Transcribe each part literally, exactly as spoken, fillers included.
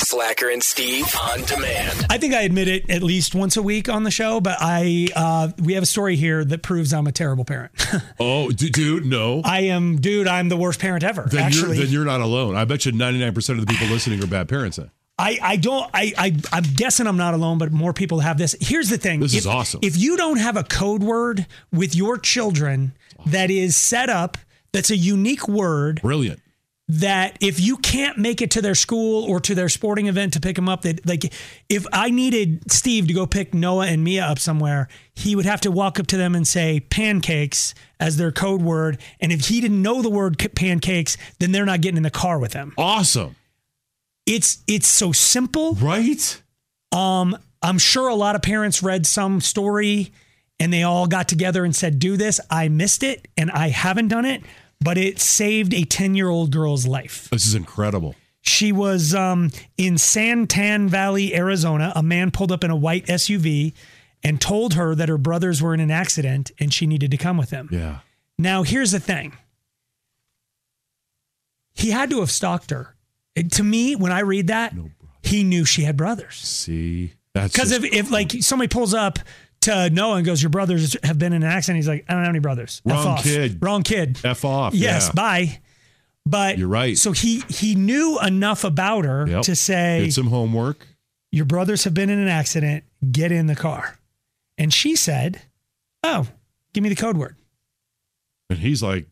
Slacker and Steve on demand. I think I admit it at least once a week on the show, but I uh, we have a story here that proves I'm a terrible parent. Oh, d- dude, no. I am, dude, I'm the worst parent ever. Then Actually, you're, then you're not alone. I bet you ninety-nine percent of the people listening are bad parents then. I, I don't, I, I, I'm guessing I'm not alone, but more people have this. Here's the thing. This if, is awesome. If you don't have a code word with your children that is set up, that's a unique word. Brilliant. That if you can't make it to their school or to their sporting event to pick them up, that like if I needed Steve to go pick Noah and Mia up somewhere, he would have to walk up to them and say pancakes as their code word. And if he didn't know the word pancakes, then they're not getting in the car with him. Awesome. It's it's so simple. Right? Um, I'm sure a lot of parents read some story and they all got together and said, do this. I missed it and I haven't done it, but it saved a ten-year-old girl's life. This is incredible. She was um, in Santan Valley, Arizona. A man pulled up in a white S U V and told her that her brothers were in an accident and she needed to come with him. Yeah. Now, here's the thing. He had to have stalked her. It, to me, when I read that, no he knew she had brothers. See? That's Because if, if like somebody pulls up to Noah and goes, your brothers have been in an accident, he's like, I don't have any brothers. F Wrong off. kid. Wrong kid. F off. Yes, yeah. bye. But you're right. So he he knew enough about her Yep. to say, Did some homework. Your brothers have been in an accident. Get in the car. And she said, oh, give me the code word. And he's like,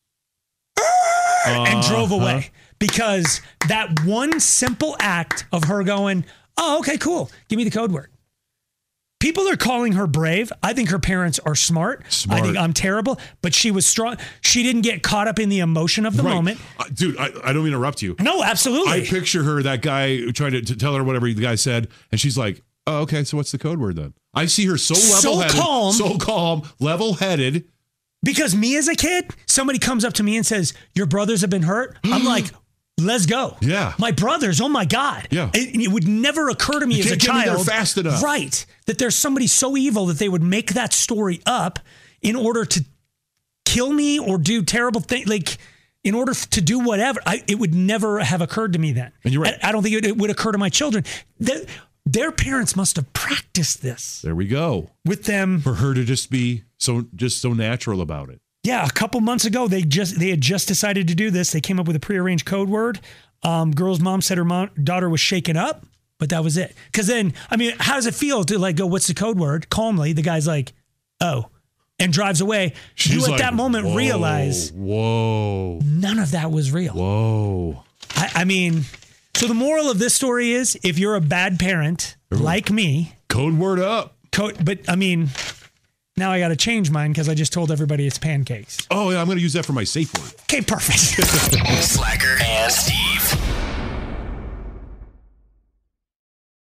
and uh, drove away. huh? Because that one simple act of her going, oh, okay, cool. Give me the code word. People are calling her brave. I think her parents are smart. Smart. I think I'm terrible, but she was strong. She didn't get caught up in the emotion of the Right. moment. Uh, dude, I, I don't mean to interrupt you. No, absolutely. I picture her, that guy trying to, to tell her whatever the guy said, and she's like, oh, okay, so what's the code word then? I see her so So level-headed. calm. So calm, level-headed. Because me as a kid, somebody comes up to me and says, your brothers have been hurt. I'm like, let's go. Yeah. My brothers, oh my God. Yeah. It, it would never occur to me You as a can't get me child. there fast enough. Right. That there's somebody so evil that they would make that story up in order to kill me or do terrible things. Like, in order to do whatever. I, it would never have occurred to me then. And you're right. I, I don't think it, it would occur to my children. Their, their parents must have practiced this There we go. with them. For her to just be so just so natural about it. Yeah, a couple months ago, they just they had just decided to do this. They came up with a prearranged code word. Um, girl's mom said her mom, daughter was shaken up, but that was it. Because then, I mean, how does it feel to like go, what's the code word? Calmly, the guy's like, oh, and drives away. She's you at like, that moment whoa, realize whoa, none of that was real. whoa. I, I mean, so the moral of this story is if you're a bad parent like me, Code word up. code, but I mean, now I got to change mine because I just told everybody it's pancakes. Oh, yeah, I'm going to use that for my safe word. Okay, perfect. Slacker